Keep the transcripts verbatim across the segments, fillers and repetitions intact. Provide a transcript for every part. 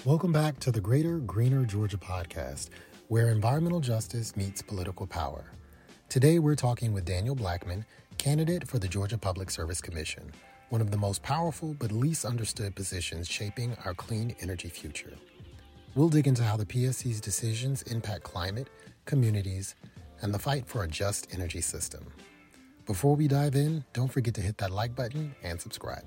Welcome back to the Greater Greener Georgia podcast, where environmental justice meets political power. Today we're talking with Daniel Blackman, candidate for the Georgia Public Service Commission, one of the most powerful but least understood positions shaping our clean energy future. We'll dig into how the P S C's decisions impact climate, communities, and the fight for a just energy system. Before we dive in, don't forget to hit that like button and subscribe.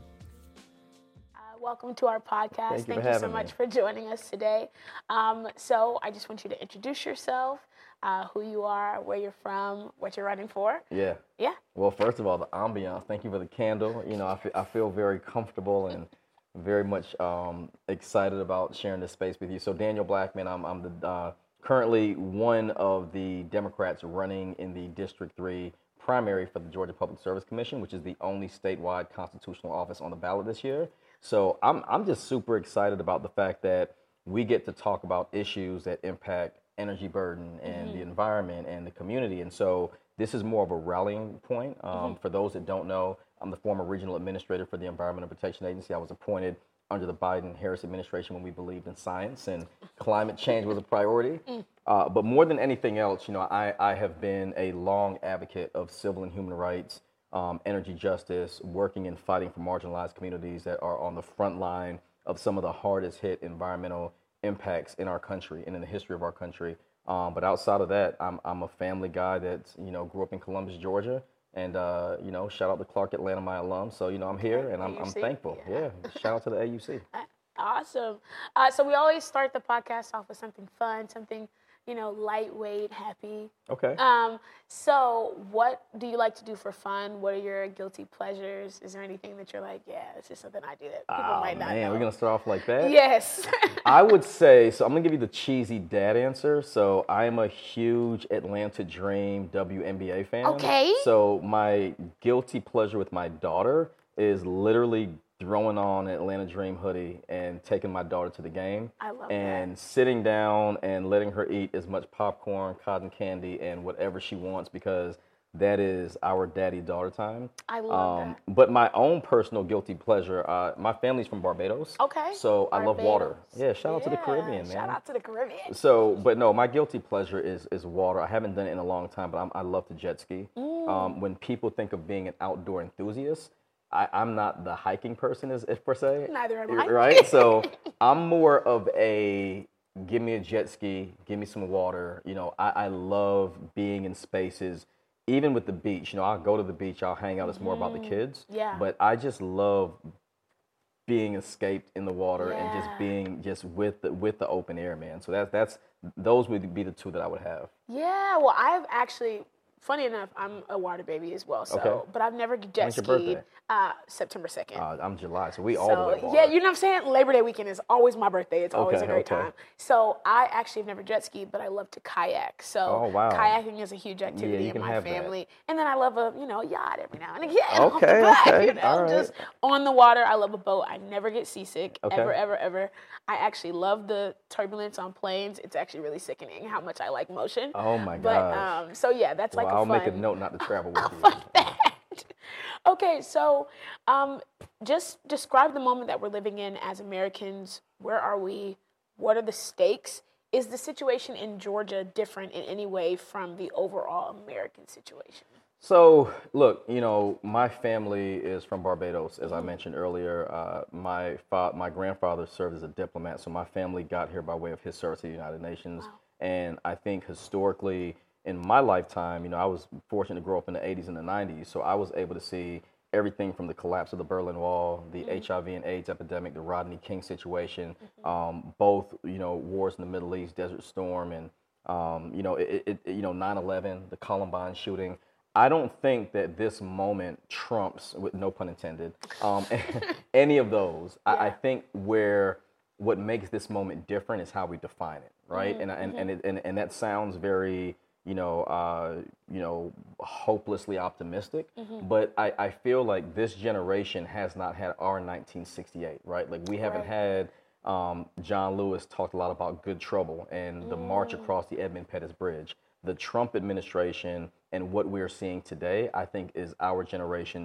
Welcome to our podcast. Thank you, Thank for you so having much me. for joining us today. Um, so I just want you to introduce yourself, uh, who you are, where you're from, what you're running for. Yeah. Yeah. Well, first of all, the ambiance. Thank you for the candle. You know, I feel, I feel very comfortable and very much um, excited about sharing this space with you. So Daniel Blackman, I'm, I'm the uh, currently one of the Democrats running in the District three primary for the Georgia Public Service Commission, which is the only statewide constitutional office on the ballot this year. So I'm I'm just super excited about the fact that we get to talk about issues that impact energy burden and mm-hmm. the environment and the community. And so this is more of a rallying point. Um, mm-hmm. For those that don't know, I'm the former regional administrator for the Environmental Protection Agency. I was appointed under the Biden-Harris administration when we believed in science and climate change was a priority. Mm. Uh, but more than anything else, you know, I, I have been a long advocate of civil and human rights, Um, energy justice, working and fighting for marginalized communities that are on the front line of some of the hardest hit environmental impacts in our country and in the history of our country. Um, but outside of that, I'm, I'm a family guy that, you know, grew up in Columbus, Georgia. And, uh, you know, shout out to Clark Atlanta, my alum. So, you know, I'm here and I'm, I'm thankful. Yeah. yeah. Shout out to the A U C. Awesome. Uh, so we always start the podcast off with something fun, something you know, lightweight, happy. Okay. Um, so what do you like to do for fun? What are your guilty pleasures? Is there anything that you're like, yeah, it's just something I do that people oh, might not man, know? We're going to start off like that? Yes. I would say, so I'm going to give you the cheesy dad answer. So I am a huge Atlanta Dream W N B A fan. Okay. So my guilty pleasure with my daughter is literally throwing on an Atlanta Dream hoodie and taking my daughter to the game. I love and that. sitting down and letting her eat as much popcorn, cotton candy, and whatever she wants because that is our daddy-daughter time. I love um, that. But my own personal guilty pleasure, uh, my family's from Barbados. Okay. So Barbados. I love water. Yeah, shout out yeah. to the Caribbean, man. Shout out to the Caribbean. So, but no, my guilty pleasure is is water. I haven't done it in a long time, but I'm, I love to jet ski. Mm. Um, when people think of being an outdoor enthusiast, I, I'm not the hiking person, as per se. Neither am I. Right? So I'm more of a give me a jet ski, give me some water. You know, I, I love being in spaces, even with the beach. You know, I'll go to the beach, I'll hang out. It's more about the kids. Yeah. But I just love being escaped in the water yeah. and just being just with the with the open air, man. So that's that's those would be the two that I would have. Yeah. Well, I've actually. Funny enough, I'm a water baby as well. So, okay. but I've never jet When's your skied. birthday? Uh, September second. Uh, I'm July, so we all so, the way water. Yeah, you know what I'm saying? Labor Day weekend is always my birthday. It's always okay, a great okay. time. So I actually have never jet skied, but I love to kayak. So oh, wow. kayaking is a huge activity yeah, in my family. That. And then I love a you know yacht every now and again. Okay, back, okay, you know, all right. Just on the water. I love a boat. I never get seasick okay. ever, ever, ever. I actually love the turbulence on planes. It's actually really sickening how much I like motion. Oh my god. But um, so yeah, that's well, like a I'll fun. make a note not to travel with you. Okay, so um, just describe the moment that we're living in as Americans. Where are we? What are the stakes? Is the situation in Georgia different in any way from the overall American situation? So, look, you know, my family is from Barbados, as I mentioned earlier. Uh, my fa- my grandfather served as a diplomat, so my family got here by way of his service to the United Nations. Wow. And I think historically, in my lifetime, you know, I was fortunate to grow up in the eighties and the nineties, so I was able to see everything from the collapse of the Berlin Wall, the mm-hmm. H I V and AIDS epidemic, the Rodney King situation, mm-hmm. um, both, you know, wars in the Middle East, Desert Storm, and, um, you know, it, it, you know, nine eleven, the Columbine shooting. I don't think that this moment trumps, with no pun intended, um, any of those. Yeah. I, I think where what makes this moment different is how we define it, right? Mm-hmm. And, and, and, it, and and that sounds very, you know, uh, you know, hopelessly optimistic. Mm-hmm. But I, I feel like this generation has not had our nineteen sixty-eight, right? Like we haven't right. had. Um, John Lewis talked a lot about Good Trouble and the mm. march across the Edmund Pettus Bridge. The Trump administration and what we're seeing today, I think, is our generation's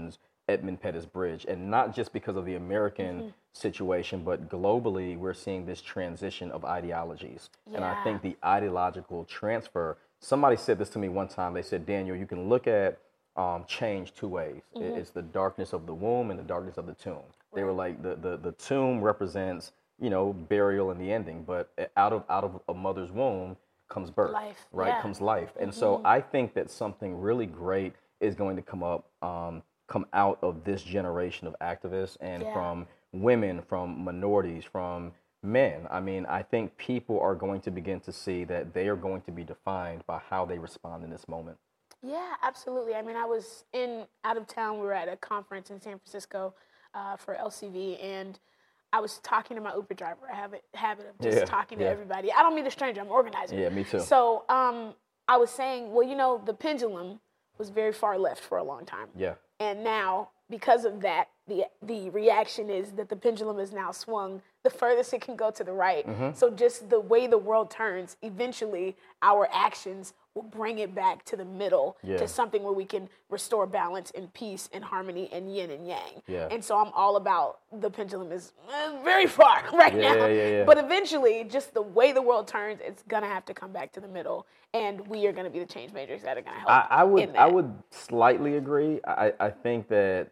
Edmund Pettus Bridge, and not just because of the American mm-hmm. situation, but globally, we're seeing this transition of ideologies. Yeah. And I think the ideological transfer, somebody said this to me one time, they said, Daniel, you can look at um, change two ways. Mm-hmm. It's the darkness of the womb and the darkness of the tomb. Right. They were like, the, the, the tomb represents, you know, burial and the ending, but out of out of a mother's womb comes birth, life. right? Yeah. Comes life. And mm-hmm. so I think that something really great is going to come up, um, come out of this generation of activists and yeah. from women, from minorities, from men. I mean, I think people are going to begin to see that they are going to be defined by how they respond in this moment. Yeah, absolutely. I mean, I was in out of town. We were at a conference in San Francisco uh, for L C V, and I was talking to my Uber driver. I have a habit of just yeah, talking to yeah. everybody. I don't mean a stranger. I'm an organizer. Yeah, me too. So um, I was saying, well, you know, the pendulum was very far left for a long time. Yeah. And now, because of that, the the reaction is that the pendulum is now swung the furthest it can go to the right. Mm-hmm. So just the way the world turns, eventually our actions will bring it back to the middle, yeah. to something where we can restore balance and peace and harmony and yin and yang. Yeah. And so I'm all about the pendulum is uh, very far right yeah, now. Yeah, yeah, yeah. But eventually, just the way the world turns, it's going to have to come back to the middle. And we are going to be the change makers that are going to help I, I would, in that. I would slightly agree. I, I think that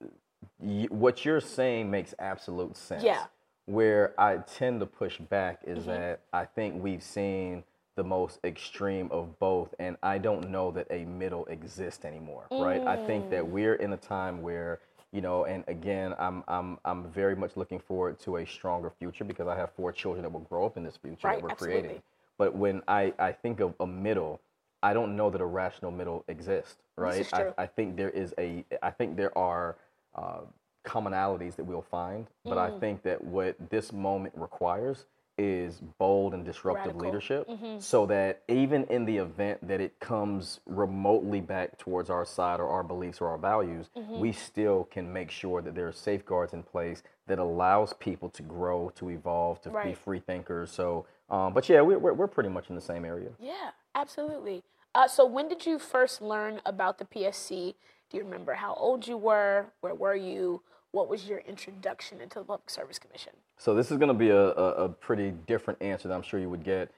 y- what you're saying makes absolute sense. Yeah. Where I tend to push back is mm-hmm. that I think we've seen the most extreme of both, and I don't know that a middle exists anymore, mm. right? I think that we're in a time where, you know, and again, I'm I'm I'm very much looking forward to a stronger future because I have four children that will grow up in this future right, that we're absolutely. creating. But when I, I think of a middle, I don't know that a rational middle exists, right? This is true. I, I think there is a, I think there are uh, commonalities that we'll find, but mm. I think that what this moment requires is bold and disruptive Radical. leadership mm-hmm. so that even in the event that it comes remotely back towards our side or our beliefs or our values, mm-hmm. we still can make sure that there are safeguards in place that allows people to grow, to evolve, to right. be free thinkers. So, um, but yeah, we're, we're pretty much in the same area. Yeah, absolutely. Uh, so when did you first learn about the P S C? Do you remember how old you were? Where were you? What was your introduction into the Public Service Commission? So this is going to be a, a, a pretty different answer than I'm sure you would get.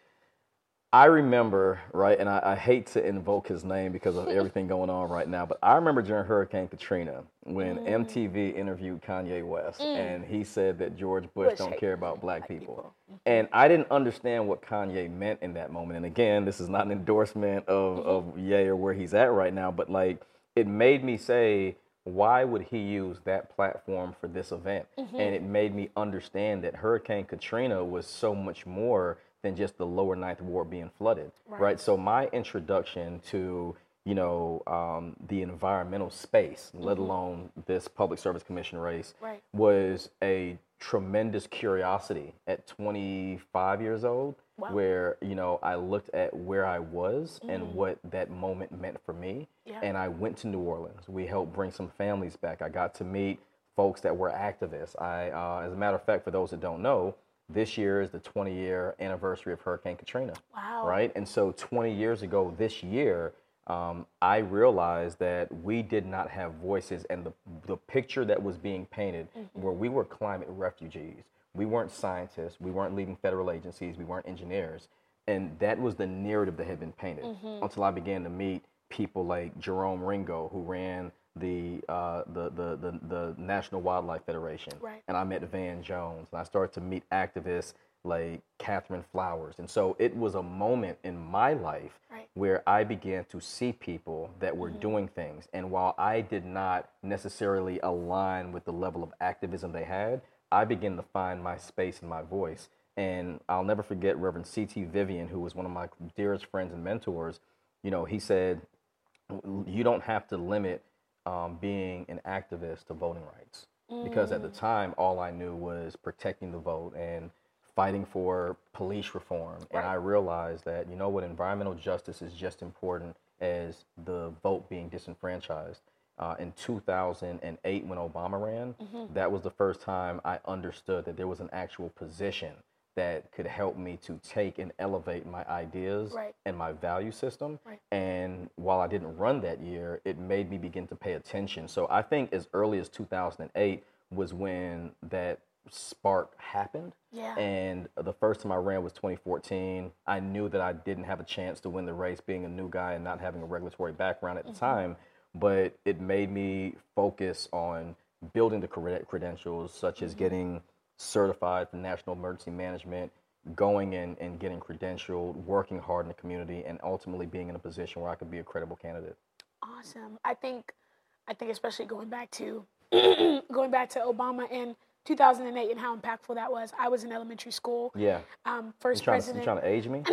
I remember, right, and I, I hate to invoke his name because of everything going on right now, but I remember during Hurricane Katrina when mm. M T V interviewed Kanye West, mm. and he said that George Bush, Bush don't care about black, black people. people. Mm-hmm. And I didn't understand what Kanye meant in that moment. And again, this is not an endorsement of, mm-hmm. of Ye or where he's at right now, but like it made me say, why would he use that platform for this event? Mm-hmm. And it made me understand that Hurricane Katrina was so much more than just the lower Ninth Ward being flooded, right? right? So my introduction to, you know, um, the environmental space, mm-hmm. let alone this Public Service Commission race, right. was a tremendous curiosity at twenty-five years old, wow. where, you know, I looked at where I was mm-hmm. and what that moment meant for me. Yeah. And I went to New Orleans. We helped bring some families back. I got to meet folks that were activists. I, uh, as a matter of fact, for those that don't know, this year is the twenty-year anniversary of Hurricane Katrina. Wow. Right? And so twenty years ago this year, um, I realized that we did not have voices, and the, the picture that was being painted mm-hmm. where we were climate refugees. We weren't scientists. We weren't leading federal agencies. We weren't engineers. And that was the narrative that had been painted mm-hmm. until I began to meet people like Jerome Ringo, who ran the, uh, the, the, the, the National Wildlife Federation. Right. And I met Van Jones. And I started to meet activists like Catherine Flowers. And so it was a moment in my life right. where I began to see people that were mm-hmm. doing things. And while I did not necessarily align with the level of activism they had, I began to find my space and my voice. And I'll never forget Reverend C T Vivian, who was one of my dearest friends and mentors. You know, he said, you don't have to limit um, being an activist to voting rights. Mm. Because at the time, all I knew was protecting the vote and fighting for police reform. Right. And I realized that, you know what, environmental justice is just important as the vote being disenfranchised. Uh, in two thousand eight, when Obama ran, mm-hmm. that was the first time I understood that there was an actual position that could help me to take and elevate my ideas Right. and my value system. Right. And while I didn't run that year, it made me begin to pay attention. So I think as early as two thousand eight was when that spark happened. Yeah. And the first time I ran was twenty fourteen. I knew that I didn't have a chance to win the race being a new guy and not having a regulatory background at the Mm-hmm. time, but it made me focus on building the cred- credentials, such as Mm-hmm. getting certified for National Emergency Management, going in and getting credentialed, working hard in the community, and ultimately being in a position where I could be a credible candidate. Awesome. I think, I think especially going back to going back to Obama in two thousand eight and how impactful that was. I was in elementary school. Yeah. Um, first You trying, to, president. you trying to age me?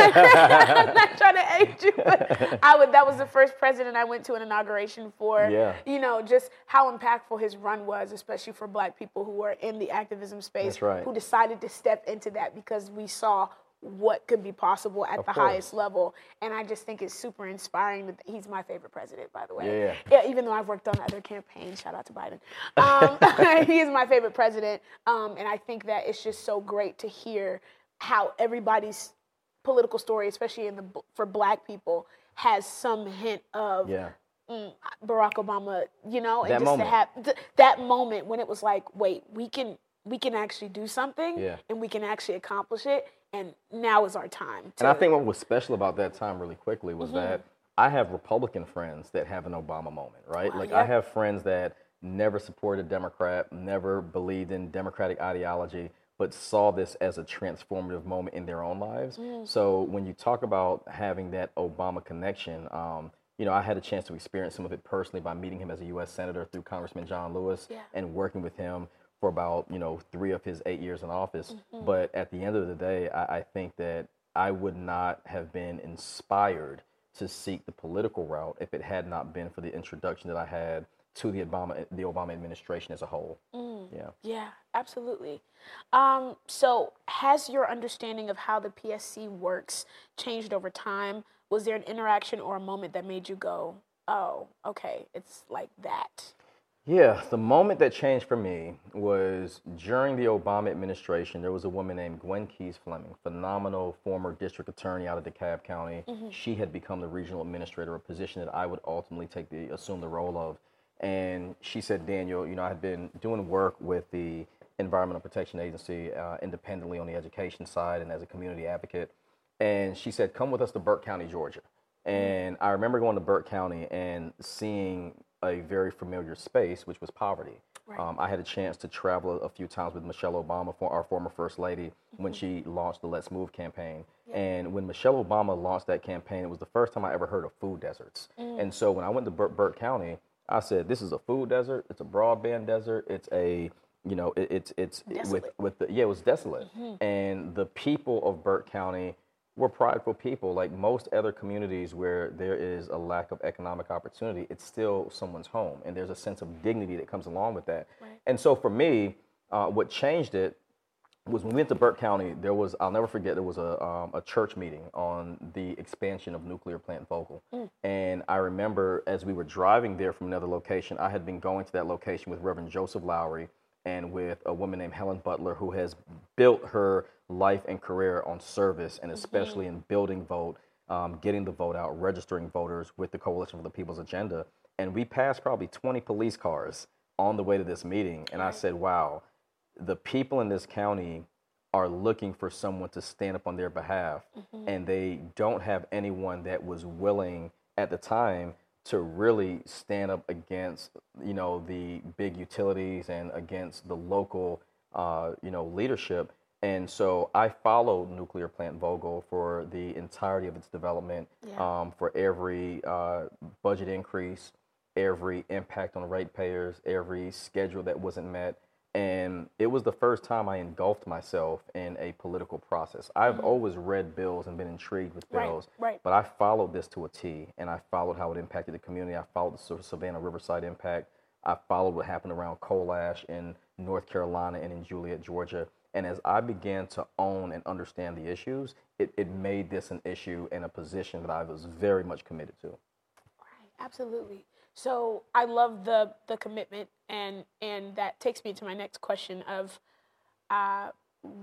I'm not trying to age you, but I would. That was the first president I went to an inauguration for. Yeah. You know, just how impactful his run was, especially for Black people who were in the activism space, That's right. who decided to step into that because we saw what could be possible at Of the course. highest level. And I just think it's super inspiring. That he's my favorite president, by the way. Yeah, Yeah, even though I've worked on other campaigns, shout out to Biden. Um, he is my favorite president. Um, and I think that it's just so great to hear how everybody's political story, especially in the for Black people, has some hint of Yeah. mm, Barack Obama, you know, and That just moment. to have th- that moment when it was like, wait, we can we can actually do something, Yeah. and we can actually accomplish it, and now is our time. To, And I think what was special about that time really quickly was Mm-hmm. that I have Republican friends that have an Obama moment, right? Wow, like yeah. I have friends that never supported a Democrat, never believed in Democratic ideology, but saw this as a transformative moment in their own lives. Mm. So when you talk about having that Obama connection, um, you know, I had a chance to experience some of it personally by meeting him as a U S Senator through Congressman John Lewis Yeah. and working with him for about, you know, three of his eight years in office. Mm-hmm. But at the end of the day, I, I think that I would not have been inspired to seek the political route if it had not been for the introduction that I had to the Obama, the Obama administration as a whole. Mm. Yeah. Yeah, absolutely. Um, so has your understanding of how the P S C works changed over time? Was there an interaction or a moment that made you go, oh, okay, it's like that? Yeah, the moment that changed for me was during the Obama administration. There was a woman named Gwen Keys Fleming, phenomenal former district attorney out of DeKalb County. She had become the regional administrator, a position that I would ultimately take the assume the role of. And she said, Daniel, you know, I had been doing work with the Environmental Protection Agency uh, independently on the education side and as a community advocate. And she said, come with us to Burke County, Georgia. And I remember going to Burke County and seeing a very familiar space, which was poverty. Right. Um, I had a chance to travel a few times with Michelle Obama, for our former First Lady, when she launched the Let's Move campaign. And when Michelle Obama launched that campaign, it was the first time I ever heard of food deserts. And so when I went to Bur- Burke County, I said, this is a food desert, it's a broadband desert, it's a, you know, it, it's, it's with, Desolate. with the, yeah, it was desolate. And the people of Burke County were prideful people. Like most other communities where there is a lack of economic opportunity, it's still someone's home, and there's a sense of dignity that comes along with that. Right. And so for me, uh, what changed it was when we went to Burke County, there was, I'll never forget, there was a, um, a church meeting on the expansion of nuclear plant Vogtle. And I remember as we were driving there from another location, I had been going to that location with Reverend Joseph Lowry and with a woman named Helen Butler, who has built her life and career on service, and especially in building vote, um, getting the vote out, registering voters with the Coalition for the People's Agenda. And we passed probably twenty police cars on the way to this meeting. And I said, wow, the people in this county are looking for someone to stand up on their behalf. And they don't have anyone that was willing at the time to really stand up against, you know, the big utilities and against the local, uh, you know, leadership. And so I followed Nuclear Plant Vogtle for the entirety of its development, Yeah. um, for every uh, budget increase, every impact on ratepayers, every schedule that wasn't met. And it was the first time I engulfed myself in a political process. I've always read bills and been intrigued with Right, bills, right. but I followed this to a T, and I followed how it impacted the community. I followed the Sa- Savannah Riverside impact. I followed what happened around Coal Ash in North Carolina and in Juliet, Georgia. And as I began to own and understand the issues, it, it made this an issue and a position that I was very much committed to. Right, absolutely. So I love the the commitment, and and that takes me to my next question of, uh,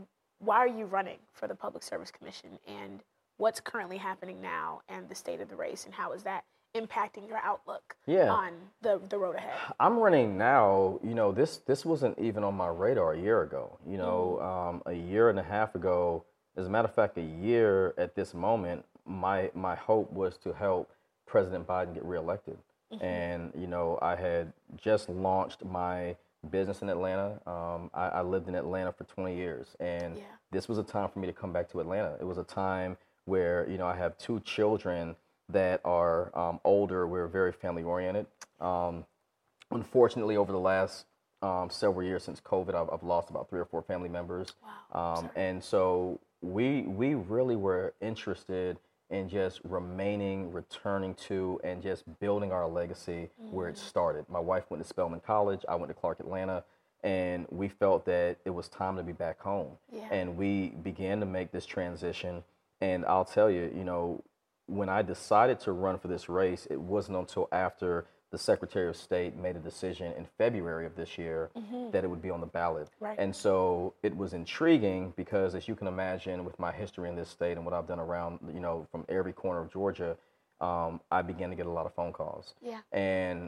why are you running for the Public Service Commission, and what's currently happening now and the state of the race, and how is that impacting your outlook yeah. on the, the road ahead? I'm running now. You know, this this wasn't even on my radar a year ago. You know, mm-hmm. um, a year and a half ago, as a matter of fact, a year at this moment, my my hope was to help President Biden get reelected. Mm-hmm. And, you know, I had just launched my business in Atlanta. Um, I, I lived in Atlanta for twenty years, and yeah. this was a time for me to come back to Atlanta. It was a time where, you know, I have two children that are um, older. We're very family oriented. Um, unfortunately, over the last um, several years since COVID, I've, I've lost about three or four family members. Wow. Um, and so we we really were interested in just remaining, returning to, and just building our legacy mm-hmm. where it started. My wife went to Spelman College. I went to Clark Atlanta. And we felt that it was time to be back home. Yeah. And we began to make this transition. And I'll tell you, you know, when I decided to run for this race, it wasn't until after the Secretary of State made a decision in February of this year mm-hmm. that it would be on the ballot. Right. And so it was intriguing because, as you can imagine, with my history in this state and what I've done around, you know, from every corner of Georgia, um, I began to get a lot of phone calls. Yeah. And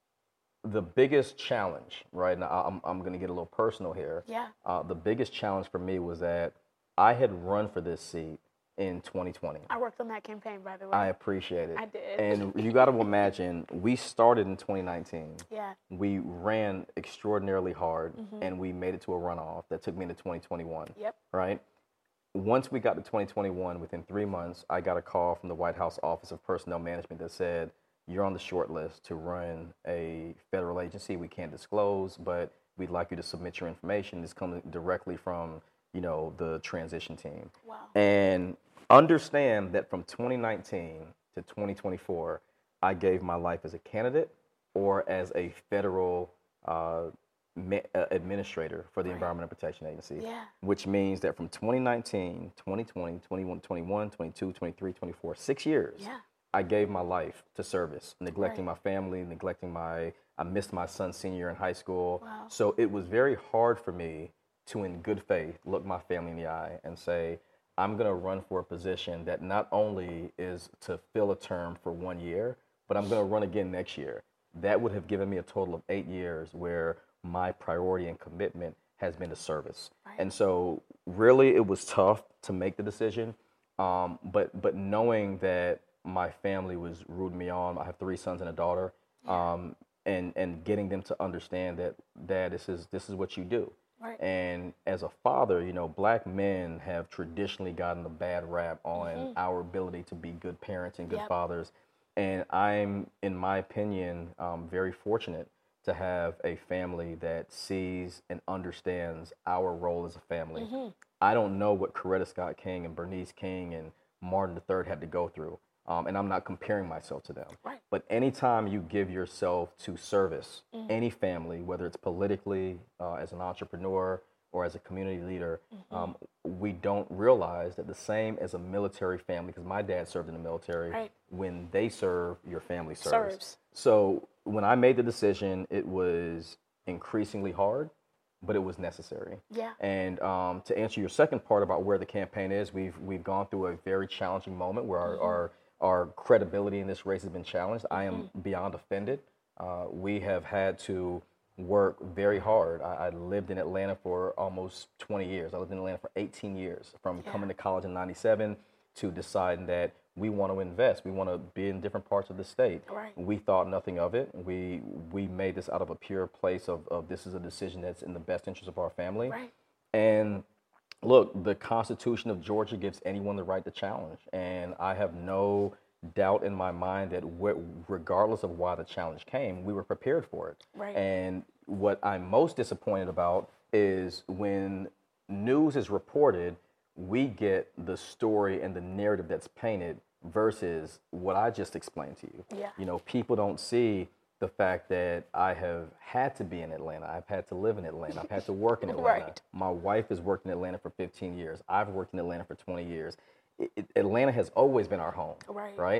the biggest challenge, right, now I'm, I'm going to get a little personal here. Yeah. Uh, the biggest challenge for me was that I had run for this seat in twenty twenty. I worked on that campaign, by the way. I appreciate it. I did. And you got to imagine, we started in twenty nineteen. Yeah. We ran extraordinarily hard, mm-hmm. and we made it to a runoff that took me into twenty twenty-one. Yep. Right? Once we got to twenty twenty-one, within three months, I got a call from the White House Office of Personnel Management that said, you're on the short list to run a federal agency we can't disclose, but we'd like you to submit your information. This comes directly from, you know, the transition team. Wow. And understand that from twenty nineteen to twenty twenty-four, I gave my life as a candidate or as a federal uh, ma- uh, administrator for the right. Environmental Protection Agency. Yeah. Which means that from twenty nineteen, twenty twenty, twenty-one, twenty-one, twenty-two, twenty-three, twenty-four, six years, yeah. I gave my life to service, neglecting right. my family, neglecting my, I missed my son's senior year in high school. Wow. So it was very hard for me to, in good faith, look my family in the eye and say, I'm going to run for a position that not only is to fill a term for one year, but I'm going to run again next year. That would have given me a total of eight years where my priority and commitment has been to service. Right. And so really it was tough to make the decision, um, but but knowing that my family was rooting me on, I have three sons and a daughter, yeah. um, and, and getting them to understand that, Dad, this is this is what you do. Right. And as a father, you know, black men have traditionally gotten a bad rap on mm-hmm. our ability to be good parents and good yep. fathers. And I'm, in my opinion, um, very fortunate to have a family that sees and understands our role as a family. Mm-hmm. I don't know what Coretta Scott King and Bernice King and Martin the third had to go through. Um, and I'm not comparing myself to them. Right. But anytime you give yourself to service, mm-hmm. any family, whether it's politically, uh, as an entrepreneur, or as a community leader, mm-hmm. um, we don't realize that the same as a military family, because my dad served in the military, right. when they serve, your family serves. Serves. So when I made the decision, it was increasingly hard, but it was necessary. Yeah. And um, to answer your second part about where the campaign is, we've we've gone through a very challenging moment where our, mm-hmm. our Our credibility in this race has been challenged. I am mm-hmm. beyond offended. Uh, we have had to work very hard. I, I lived in Atlanta for almost twenty years. I lived in Atlanta for eighteen years, from yeah. coming to college in ninety-seven to deciding that we want to invest. We want to be in different parts of the state. Right. We thought nothing of it. We we made this out of a pure place of, of this is a decision that's in the best interest of our family. Right. And look, the Constitution of Georgia gives anyone the right to challenge, and I have no doubt in my mind that regardless of why the challenge came, we were prepared for it. Right. And what I'm most disappointed about is when news is reported, we get the story and the narrative that's painted versus what I just explained to you. Yeah. You know, people don't see the fact that I have had to be in Atlanta. I've had to live in Atlanta. I've had to work in Atlanta. Right. My wife has worked in Atlanta for fifteen years. I've worked in Atlanta for twenty years. It, it, Atlanta has always been our home, right. right?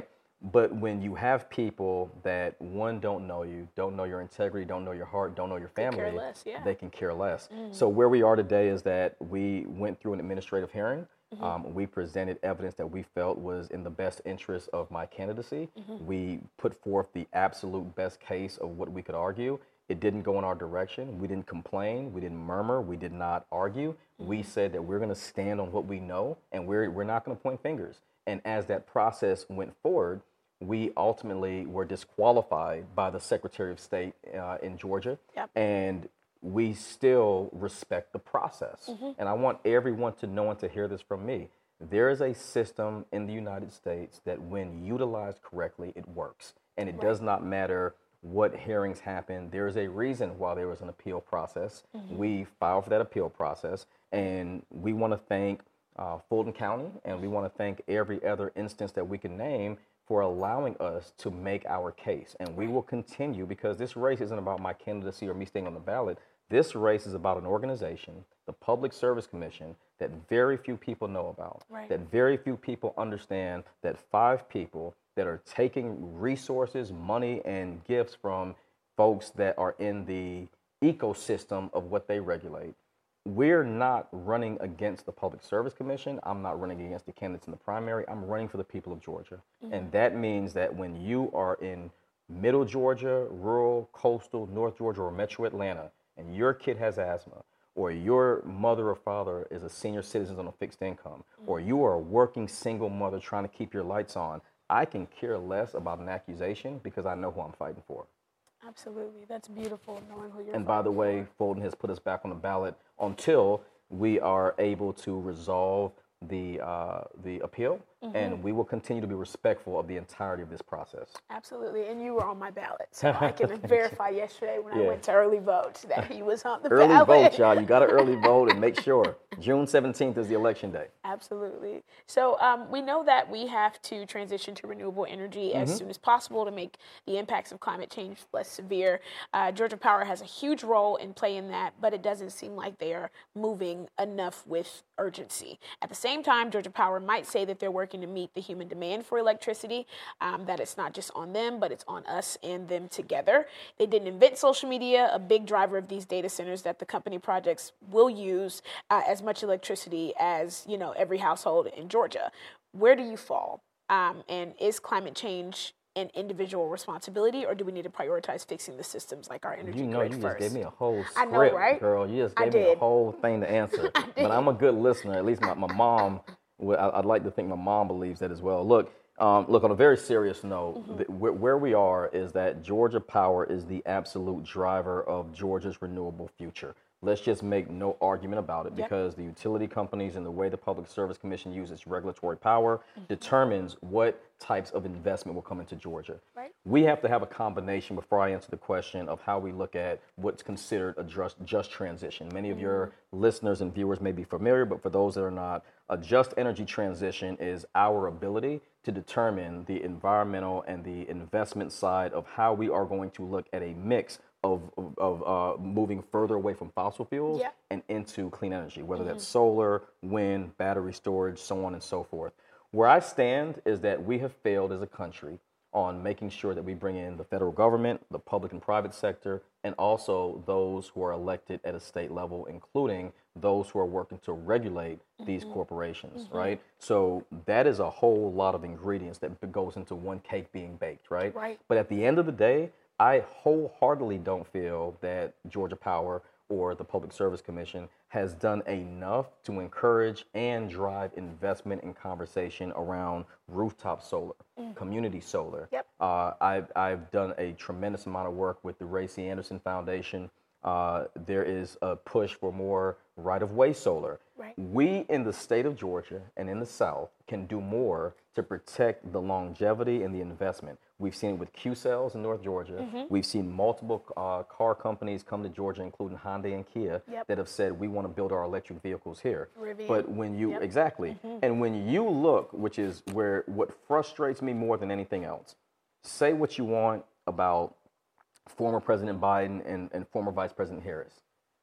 But when you have people that, one, don't know you, don't know your integrity, don't know your heart, don't know your family, care less, yeah. they can care less. Mm. So where we are today is that we went through an administrative hearing. Mm-hmm. Um, we presented evidence that we felt was in the best interest of my candidacy. Mm-hmm. We put forth the absolute best case of what we could argue. It didn't go in our direction. We didn't complain. We didn't murmur. We did not argue. Mm-hmm. We said that we're going to stand on what we know, and we're, we're not going to point fingers. And as that process went forward, we ultimately were disqualified by the Secretary of State uh, in Georgia. Yep. And we still respect the process. Mm-hmm. And I want everyone to know and to hear this from me. There is a system in the United States that when utilized correctly, it works. And it Right. does not matter what hearings happen. There is a reason why there was an appeal process. Mm-hmm. We filed for that appeal process. And we want to thank uh, Fulton County, and we want to thank every other instance that we can name for allowing us to make our case. And we will continue, because this race isn't about my candidacy or me staying on the ballot. This race is about an organization, the Public Service Commission, that very few people know about, right. that very few people understand, that five people that are taking resources, money, and gifts from folks that are in the ecosystem of what they regulate. We're not running against the Public Service Commission. I'm not running against the candidates in the primary. I'm running for the people of Georgia. Mm-hmm. And that means that when you are in middle Georgia, rural, coastal, North Georgia, or Metro Atlanta, and your kid has asthma, or your mother or father is a senior citizen on a fixed income, mm-hmm. or you are a working single mother trying to keep your lights on, I can care less about an accusation because I know who I'm fighting for. Absolutely. That's beautiful, knowing who you're And by the way, Fulton has put us back on the ballot until we are able to resolve the uh, the appeal, mm-hmm. and we will continue to be respectful of the entirety of this process. Absolutely. And you were on my ballot, so I can verify yesterday when yeah. I went to early vote that he was on the early ballot. Early vote, y'all. You got to early vote and make sure. June seventeenth is the election day. Absolutely. So um, we know that we have to transition to renewable energy mm-hmm. as soon as possible to make the impacts of climate change less severe. Uh, Georgia Power has a huge role in playing that, but it doesn't seem like they are moving enough with urgency. At the same time, Georgia Power might say that they're working to meet the human demand for electricity, um, that it's not just on them, but it's on us and them together. They didn't invent social media, a big driver of these data centers that the company projects will use uh, as much electricity as, you know, every household in Georgia. Where do you fall? Um, and is climate change an individual responsibility, or do we need to prioritize fixing the systems like our energy you know, grid you first? Just gave me a whole script, I know, right? girl. You just I gave me did. a whole thing to answer. But I'm a good listener. At least my, my mom, I'd like to think my mom believes that as well. Look, um, look. On a very serious note, mm-hmm. the, where, where we are is that Georgia Power is the absolute driver of Georgia's renewable future. Let's just make no argument about it, because yep. the utility companies and the way the Public Service Commission uses regulatory power mm-hmm. determines what types of investment will come into Georgia. Right. We have to have a combination, before I answer the question, of how we look at what's considered a just, just transition. Many of mm-hmm. your listeners and viewers may be familiar, but for those that are not, a just energy transition is our ability to determine the environmental and the investment side of how we are going to look at a mix of, of, of uh, moving further away from fossil fuels yeah. and into clean energy, whether mm-hmm. that's solar, wind, battery storage, so on and so forth. Where I stand is that we have failed as a country on making sure that we bring in the federal government, the public and private sector, and also those who are elected at a state level, including those who are working to regulate mm-hmm. these corporations, mm-hmm. right? So that is a whole lot of ingredients that goes into one cake being baked, right? Right. But at the end of the day, I wholeheartedly don't feel that Georgia Power or the Public Service Commission has done enough to encourage and drive investment and conversation around rooftop solar, mm. community solar. Yep. Uh, I've, I've done a tremendous amount of work with the Ray C. Anderson Foundation. Uh, there is a push for more right-of-way solar. Right. We in the state of Georgia and in the South can do more to protect the longevity and the investment. We've seen it with Q-Cells in North Georgia. Mm-hmm. We've seen multiple uh, car companies come to Georgia, including Hyundai and Kia, yep. that have said, we want to build our electric vehicles here. Rivian. But when you, yep. exactly, mm-hmm. and when you look, which is where what frustrates me more than anything else, say what you want about former President Biden and, and former Vice President Harris.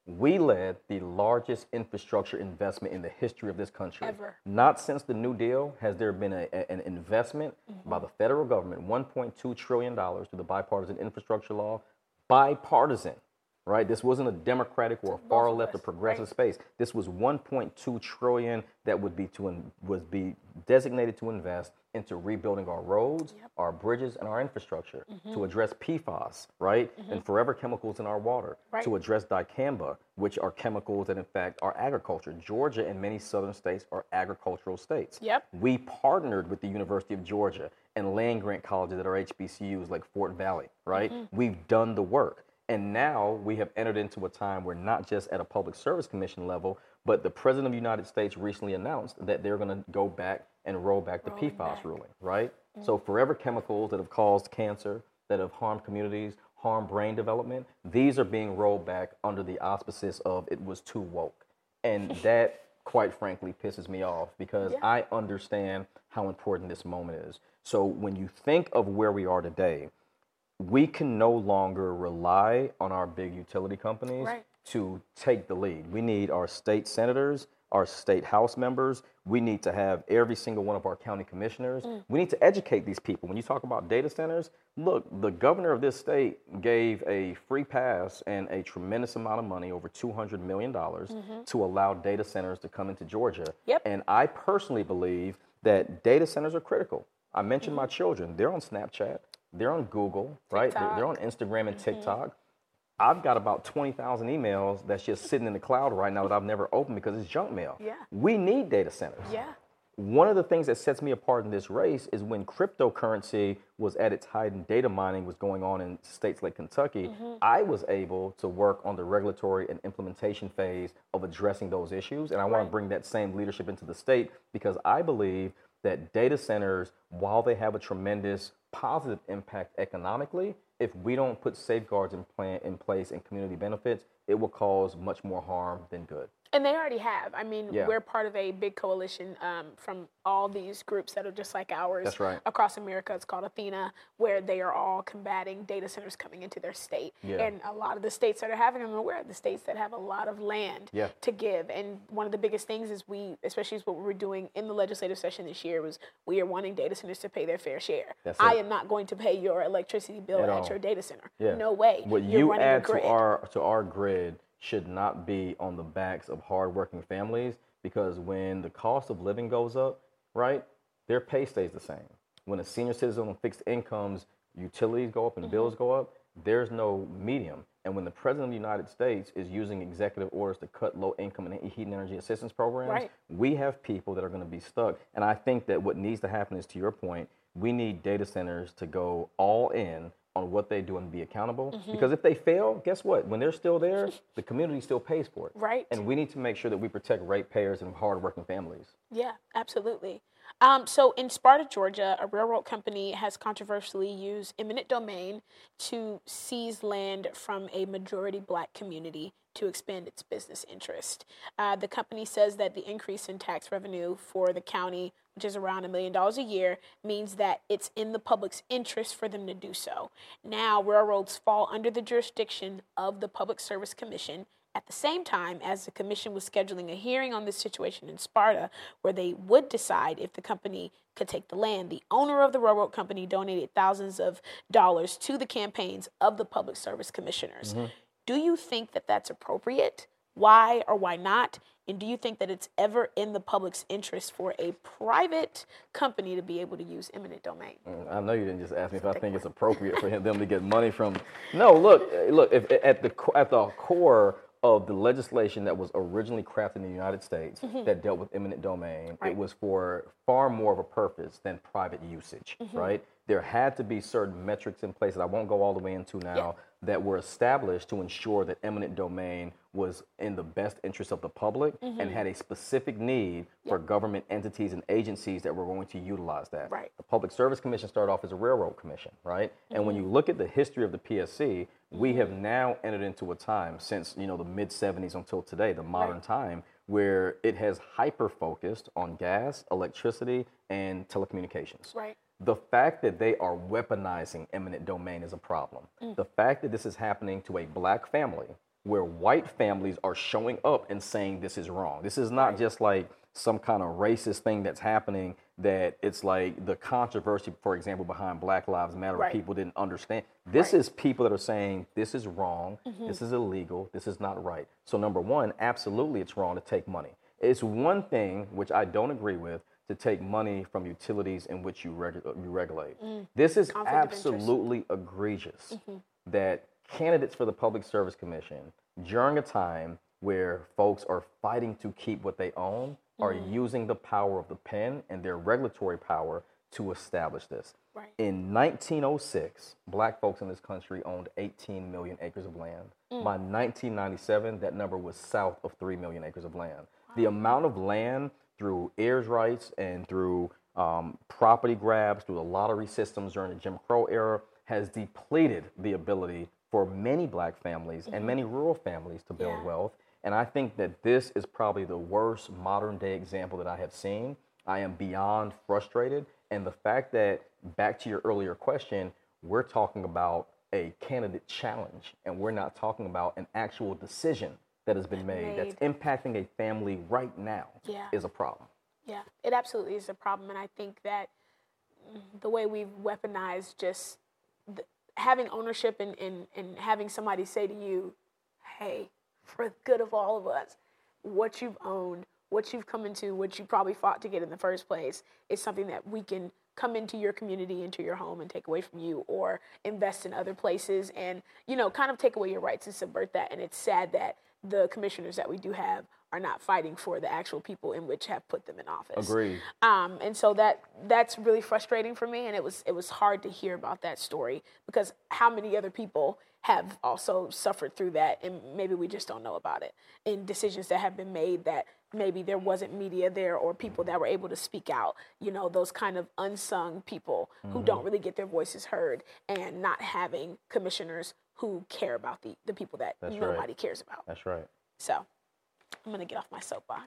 We led the largest infrastructure investment in the history of this country. Ever. Not since the New Deal has there been a, a, an investment mm-hmm. by the federal government, one point two trillion dollars through the bipartisan infrastructure law, bipartisan. Right, this wasn't a Democratic or a far left or progressive right. space. This was one point two trillion dollars that would be to in, was be designated to invest into rebuilding our roads, yep. our bridges, and our infrastructure mm-hmm. to address P FAS, right, mm-hmm. and forever chemicals in our water, right. to address dicamba, which are chemicals that in fact are agriculture. Georgia and many southern states are agricultural states. Yep. We partnered with the University of Georgia and land grant colleges that are H B C Us like Fort Valley, right? Mm-hmm. We've done the work. And now we have entered into a time where not just at a Public Service Commission level, but the President of the United States recently announced that they're going to go back and roll back the Rolling P FAS back. ruling, right? Mm-hmm. So forever chemicals that have caused cancer, that have harmed communities, harmed brain development, these are being rolled back under the auspices of it was too woke. And that, quite frankly, pisses me off because yeah. I understand how important this moment is. So when you think of where we are today, we can no longer rely on our big utility companies right. to take the lead. We need our state senators, our state house members. We need to have every single one of our county commissioners. Mm. We need to educate these people. When you talk about data centers, look, the governor of this state gave a free pass and a tremendous amount of money, over two hundred million dollars, mm-hmm. to allow data centers to come into Georgia. Yep. And I personally believe that data centers are critical. I mentioned mm-hmm. my children. They're on Snapchat. They're on Google, right? They're, they're on Instagram and TikTok. Mm-hmm. I've got about twenty thousand emails that's just sitting in the cloud right now that I've never opened because it's junk mail. Yeah. We need data centers. Yeah. One of the things that sets me apart in this race is when cryptocurrency was at its height and data mining was going on in states like Kentucky, mm-hmm. I was able to work on the regulatory and implementation phase of addressing those issues. And I right. want to bring that same leadership into the state because I believe that data centers, while they have a tremendous positive impact economically, if we don't put safeguards in, plan, in place and community benefits, it will cause much more harm than good. And they already have. I mean, yeah. we're part of a big coalition um, from all these groups that are just like ours That's right. across America. It's called Athena, where they are all combating data centers coming into their state. Yeah. And a lot of the states that are having them are aware of the states that have a lot of land yeah. to give. And one of the biggest things is we, especially is what we were doing in the legislative session this year, was we are wanting data centers to pay their fair share. That's I it. am not going to pay your electricity bill at, at all. your data center. Yeah. No way. What You're you running add a grid. to our to our grid should not be on the backs of hardworking families, because when the cost of living goes up, right, their pay stays the same. When a senior citizen on fixed incomes, utilities go up and mm-hmm. bills go up, there's no medium. And when the President of the United States is using executive orders to cut low income and heat and energy assistance programs, right. we have people that are going to be stuck. And I think that what needs to happen is, to your point, we need data centers to go all in on what they do and be accountable. Mm-hmm. Because if they fail, guess what? When they're still there, the community still pays for it. Right. And we need to make sure that we protect ratepayers and hardworking families. Yeah, absolutely. Um, so in Sparta, Georgia, a railroad company has controversially used eminent domain to seize land from a majority black community to expand its business interest. Uh, the company says that the increase in tax revenue for the county, which is around a million dollars a year, means that it's in the public's interest for them to do so. Now, railroads fall under the jurisdiction of the Public Service Commission at the same time as the commission was scheduling a hearing on this situation in Sparta, where they would decide if the company could take the land. The owner of the railroad company donated thousands of dollars to the campaigns of the Public Service Commissioners. Mm-hmm. Do you think that that's appropriate? Why or why not? And do you think that it's ever in the public's interest for a private company to be able to use eminent domain? I know you didn't just ask me if I think it's appropriate for him, them to get money from. No, look, look. If at the at the core of the legislation that was originally crafted in the United States mm-hmm. that dealt with eminent domain, right. it was for far more of a purpose than private usage, mm-hmm. right? There had to be certain metrics in place that I won't go all the way into now yeah. that were established to ensure that eminent domain was in the best interest of the public mm-hmm. and had a specific need yeah. for government entities and agencies that were going to utilize that. Right. The Public Service Commission started off as a railroad commission, right? Mm-hmm. And when you look at the history of the P S C, we have now entered into a time since, you know, the mid seventies until today, the modern right. time, where it has hyper-focused on gas, electricity, and telecommunications. Right. The fact that they are weaponizing eminent domain is a problem. Mm. The fact that this is happening to a black family where white families are showing up and saying this is wrong. This is not just like some kind of racist thing that's happening, that it's like the controversy, for example, behind Black Lives Matter, where Right. people didn't understand. This Right. is people that are saying this is wrong, Mm-hmm. this is illegal, this is not right. So number one, absolutely it's wrong to take money. It's one thing, which I don't agree with, to take money from utilities in which you, regu- you regulate. Mm. This is Conflict of interest. absolutely egregious Mm-hmm. that candidates for the Public Service Commission, during a time where folks are fighting to keep what they own, are Mm. using the power of the pen and their regulatory power to establish this. Right. In nineteen oh six, black folks in this country owned eighteen million acres of land. Mm. By nineteen ninety-seven, that number was south of three million acres of land. The amount of land through heirs rights and through um, property grabs, through the lottery systems during the Jim Crow era, has depleted the ability for many black families and many rural families to build Yeah. wealth. And I think that this is probably the worst modern day example that I have seen. I am beyond frustrated. And the fact that, back to your earlier question, we're talking about a candidate challenge and we're not talking about an actual decision that has been made, that's impacting a family right now, Yeah. is a problem. Yeah, it absolutely is a problem. And I think that the way we've weaponized just the, having ownership and, and, and having somebody say to you, hey, for the good of all of us, what you've owned, what you've come into, what you probably fought to get in the first place, is something that we can come into your community, into your home, and take away from you, or invest in other places and, you know, kind of take away your rights and subvert that. And it's sad that the commissioners that we do have are not fighting for the actual people in which have put them in office. Agreed. Um, and so that that's really frustrating for me, and it was it was hard to hear about that story, because how many other people have also suffered through that, and maybe we just don't know about it, in decisions that have been made that maybe there wasn't media there or people that were able to speak out, you know, those kind of unsung people Mm-hmm. who don't really get their voices heard, and not having commissioners who care about the, the people that That's nobody right. cares about. That's right. So I'm going to get off my soapbox.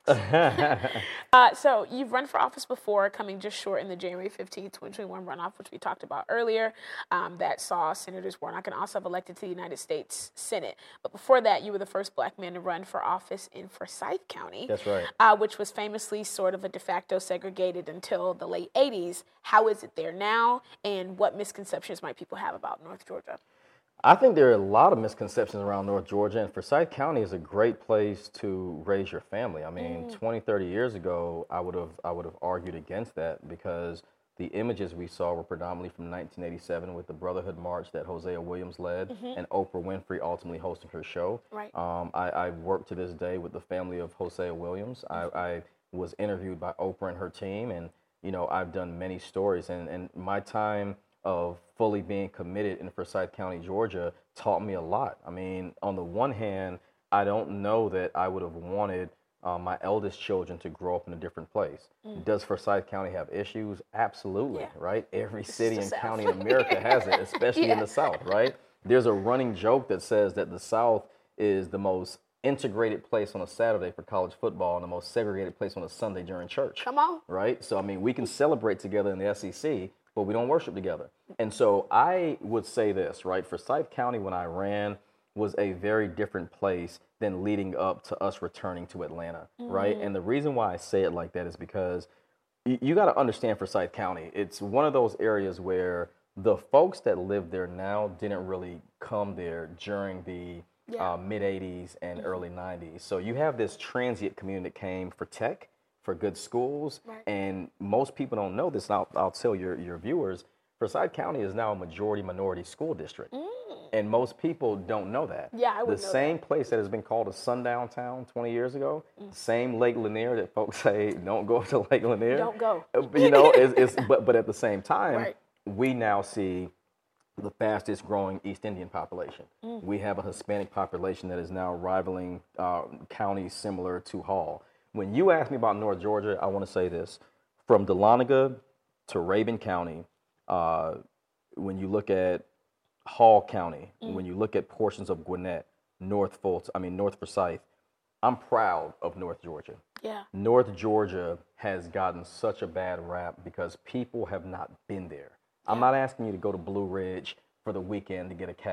uh, so you've run for office before, coming just short in the January fifteenth, twenty twenty-one runoff, which we talked about earlier, um, that saw Senators Warnock and Ossoff elected to the United States Senate. But before that, you were the first black man to run for office in Forsyth County. That's right. Uh, which was famously sort of a de facto segregated until the late eighties. How is it there now, and what misconceptions might people have about North Georgia? I think there are a lot of misconceptions around North Georgia, and Forsyth County is a great place to raise your family. I mean, Mm. twenty, thirty years ago, I would have I would have argued against that, because the images we saw were predominantly from nineteen eighty-seven with the Brotherhood March that Hosea Williams led, Mm-hmm. and Oprah Winfrey ultimately hosting her show. Right. Um, I, I work to this day with the family of Hosea Williams. I, I was interviewed by Oprah and her team, and you know, I've done many stories, and, and my time of fully being committed in Forsyth County, Georgia, taught me a lot. I mean, on the one hand, I don't know that I would have wanted uh, my eldest children to grow up in a different place. Mm. Does Forsyth County have issues? Absolutely, Yeah. right? Every This is city the and South. county in America has it, especially Yeah. in the South, right? There's a running joke that says that the South is the most integrated place on a Saturday for college football and the most segregated place on a Sunday during church. Come on. Right? So, I mean, we can celebrate together in the S E C, but we don't worship together. And so I would say this, right? Forsyth County, when I ran, was a very different place than leading up to us returning to Atlanta, right? And the reason why I say it like that is because you, you got to understand Forsyth County. It's one of those areas where the folks that live there now didn't really come there during the Yeah. uh, mid eighties and early nineties. So you have this transient community that came for tech, for good schools, Right. and most people don't know this, and I'll, I'll tell your, your viewers, Forsyth County is now a majority minority school district. And most people don't know that. Mm. Yeah, I would The know same place that has been called a sundown town twenty years ago, Mm. same Lake Lanier that folks say don't go to Lake Lanier. Don't go. Uh, You know, it's, it's but but at the same time, Right. we now see the fastest growing East Indian population. Mm. We have a Hispanic population that is now rivaling uh, counties similar to Hall. When you ask me about North Georgia, I want to say this: from Dahlonega to Rabun County, uh, when you look at Hall County, Mm. when you look at portions of Gwinnett, North Fulton, I mean North Forsyth, I'm proud of North Georgia. Yeah. North Georgia has gotten such a bad rap because people have not been there. I'm not asking you to go to Blue Ridge for the weekend to get a cabin.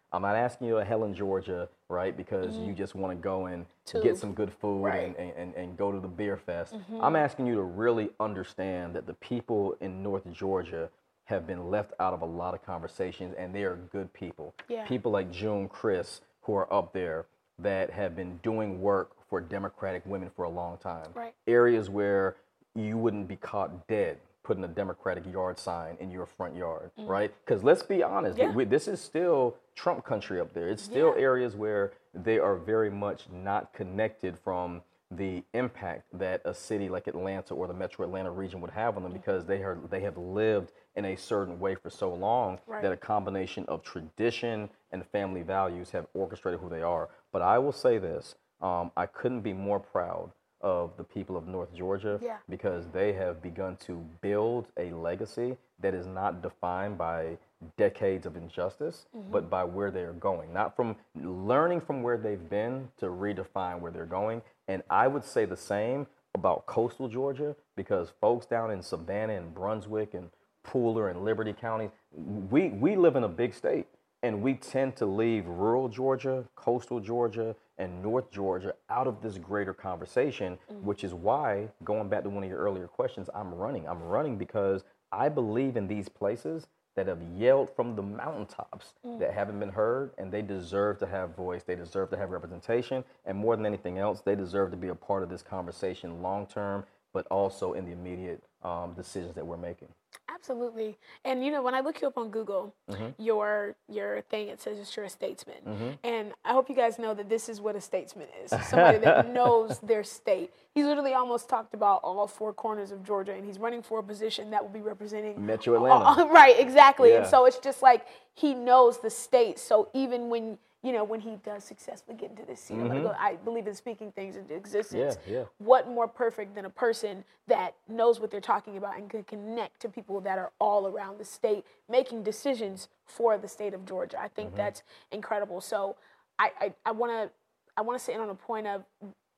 I'm not asking you to Helen, Georgia, right? Because mm-hmm. you just want to go and to, get some good food right. and, and, and go to the beer fest. Mm-hmm. I'm asking you to really understand that the people in North Georgia have been left out of a lot of conversations, and they are good people. Yeah. People like June Chris, who are up there, that have been doing work for Democratic women for a long time. Right. Areas where you wouldn't be caught dead putting a Democratic yard sign in your front yard, mm. right? Because let's be honest, yeah. we, this is still Trump country up there. It's still yeah. areas where they are very much not connected from the impact that a city like Atlanta or the Metro Atlanta region would have on them, mm. because they are they have lived in a certain way for so long right. that a combination of tradition and family values have orchestrated who they are. But I will say this, um, I couldn't be more proud of the people of North Georgia yeah. because they have begun to build a legacy that is not defined by decades of injustice, mm-hmm. but by where they are going, not from learning from where they've been to redefine where they're going. And I would say the same about coastal Georgia, because folks down in Savannah and Brunswick and Pooler and Liberty counties, we, we live in a big state. And we tend to leave rural Georgia, coastal Georgia, and North Georgia out of this greater conversation, mm-hmm. which is why, going back to one of your earlier questions, I'm running. I'm running because I believe in these places that have yelled from the mountaintops mm-hmm. that haven't been heard, and they deserve to have voice. They deserve to have representation. And more than anything else, they deserve to be a part of this conversation long term, but also in the immediate um, decisions that we're making. Absolutely. And, you know, when I look you up on Google, mm-hmm. your your thing, it says you're a statesman. Mm-hmm. And I hope you guys know that this is what a statesman is. Somebody that knows their state. He's literally almost talked about all four corners of Georgia, and he's running for a position that will be representing Metro Atlanta. All, right, exactly. Yeah. And so it's just like he knows the state. So even when you know, when he does successfully get into this seat, mm-hmm. I'm gonna go, I believe in speaking things into existence. Yeah, yeah. What more perfect than a person that knows what they're talking about and can connect to people that are all around the state, making decisions for the state of Georgia. I think mm-hmm. that's incredible. So I, I, I wanna I wanna sit in on a point of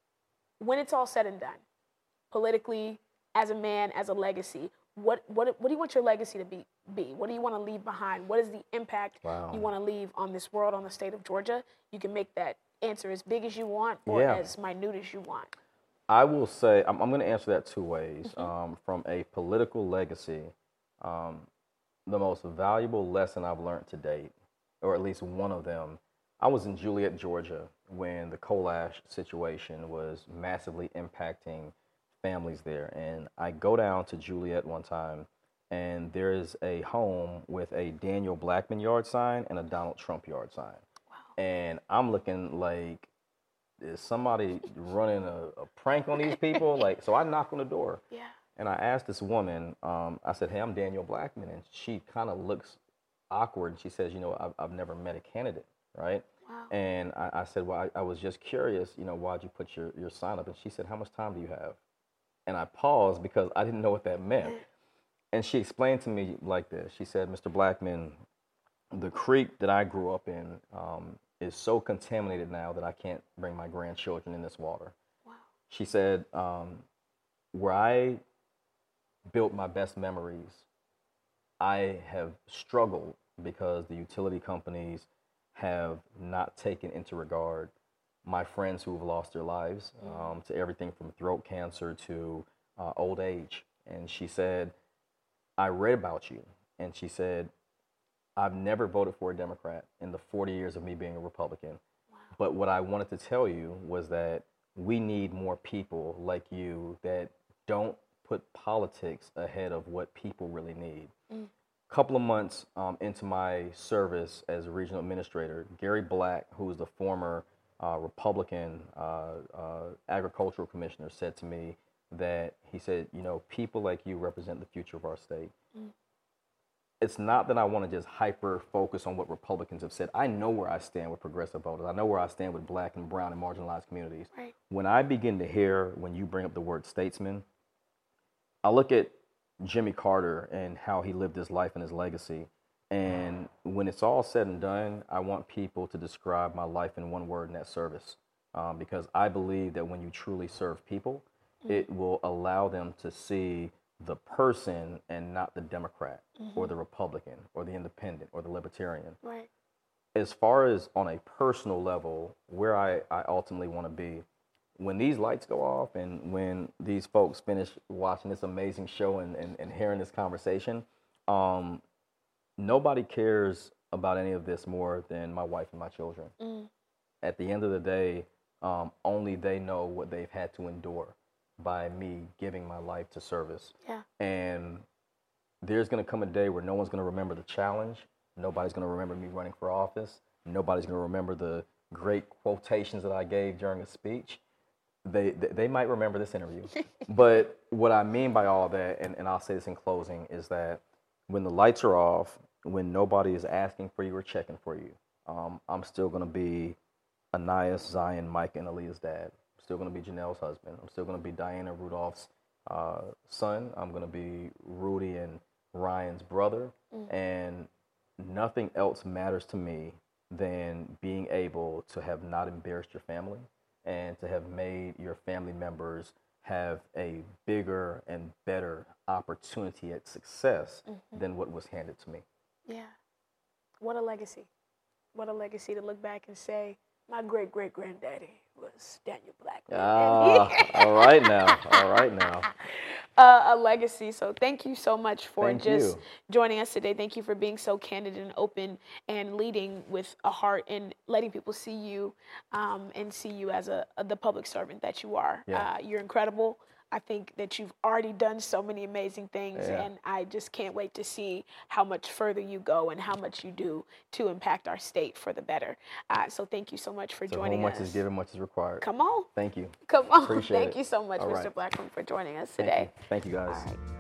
when it's all said and done, politically, as a man, as a legacy, What what what do you want your legacy to be? Be? What do you want to leave behind? What is the impact wow. you want to leave on this world, on the state of Georgia? You can make that answer as big as you want or yeah. as minute as you want. I will say, I'm, I'm going to answer that two ways. Mm-hmm. Um, from a political legacy, um, the most valuable lesson I've learned to date, or at least one of them, I was in Juliet, Georgia, when the coal ash situation was massively impacting families there. And I go down to Juliet one time, and there is a home with a Daniel Blackman yard sign and a Donald Trump yard sign. Wow. And I'm looking like, is somebody running a, a prank on these people? Like, so I knock on the door. Yeah. And I asked this woman, um, I said, hey, I'm Daniel Blackman. And she kind of looks awkward. She says, you know, I've, I've never met a candidate, right? Wow. And I, I said, well, I, I was just curious, you know, why'd you put your, your sign up? And she said, how much time do you have? And I paused because I didn't know what that meant. And she explained to me like this. She said, Mister Blackman, the creek that I grew up in um, is so contaminated now that I can't bring my grandchildren in this water. Wow. She said, um, where I built my best memories, I have struggled because the utility companies have not taken into regard my friends who have lost their lives, um, to everything from throat cancer to uh, old age. And she said, I read about you. And she said, I've never voted for a Democrat in the forty years of me being a Republican. Wow. But what I wanted to tell you was that we need more people like you that don't put politics ahead of what people really need. Mm. A couple of months um, into my service as a regional administrator, Gary Black, who is the former Uh, Republican uh, uh, agricultural commissioner, said to me that he said, you know, people like you represent the future of our state. Mm. It's not that I want to just hyper focus on what Republicans have said. I know where I stand with progressive voters. I know where I stand with black and brown and marginalized communities. Right. When I begin to hear, when you bring up the word statesman, I look at Jimmy Carter and how he lived his life and his legacy. And when it's all said and done, I want people to describe my life in one word, and that's service. Um, because I believe that when you truly serve people, mm-hmm. it will allow them to see the person and not the Democrat mm-hmm. or the Republican or the Independent or the Libertarian. Right. as far as on a personal level, where I, I ultimately want to be, when these lights go off and when these folks finish watching this amazing show and, and, and hearing this conversation, um, nobody cares about any of this more than my wife and my children. Mm. At the end of the day, um, only they know what they've had to endure by me giving my life to service. Yeah. And there's going to come a day where no one's going to remember the challenge. Nobody's going to remember me running for office. Nobody's going to remember the great quotations that I gave during a speech. They they, they might remember this interview. But what I mean by all that, and, and I'll say this in closing, is that when the lights are off, when nobody is asking for you or checking for you, um, I'm still going to be Anais, Zion, Mike, and Aaliyah's dad. I'm still going to be Janelle's husband. I'm still going to be Diana Rudolph's uh, son. I'm going to be Rudy and Ryan's brother. Mm-hmm. And nothing else matters to me than being able to have not embarrassed your family and to have made your family members have a bigger and better opportunity at success mm-hmm. than what was handed to me. Yeah. What a legacy. What a legacy to look back and say, my great-great-granddaddy was Daniel Blackman. Ah, all right now. All right now. Uh, a legacy. So thank you so much for Thank just you. joining us today. Thank you for being so candid and open and leading with a heart and letting people see you um, and see you as a, a the public servant that you are. Yeah. Uh, you're incredible. I think that you've already done so many amazing things, Yeah. and I just can't wait to see how much further you go and how much you do to impact our state for the better. Uh, so thank you so much for So joining much us. is given, much is required. Come on. Thank you. Come on. Appreciate Thank it. you so much, All Mister right. Blackman, for joining us Thank today. you. Thank you, guys. All right.